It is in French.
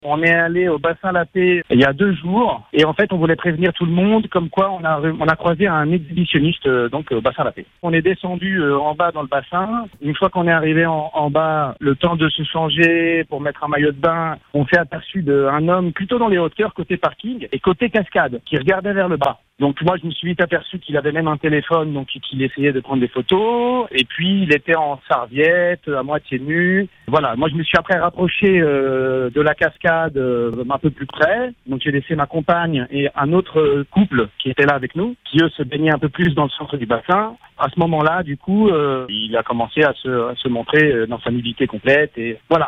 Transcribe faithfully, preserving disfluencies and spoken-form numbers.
On est allé au bassin La Paix il y a deux jours et en fait on voulait prévenir tout le monde comme quoi on a on a croisé un exhibitionniste euh, donc au bassin La Paix. On est descendu euh, en bas dans le bassin. Une fois qu'on est arrivé en, en bas, le temps de se changer pour mettre un maillot de bain, on s'est aperçu d'un homme plutôt dans les hauteurs côté parking et côté cascade qui regardait vers le bas. Donc moi je me suis vite aperçu qu'il avait même un téléphone donc qu'il essayait de prendre des photos et puis il était en serviette à moitié nu. Voilà, moi je me suis après rapproché euh, de la cascade euh, un peu plus près. Donc j'ai laissé ma compagne et un autre couple qui était là avec nous, qui eux se baignaient un peu plus dans le centre du bassin. À ce moment-là, du coup, euh, il a commencé à se, à se montrer dans sa nudité complète et voilà.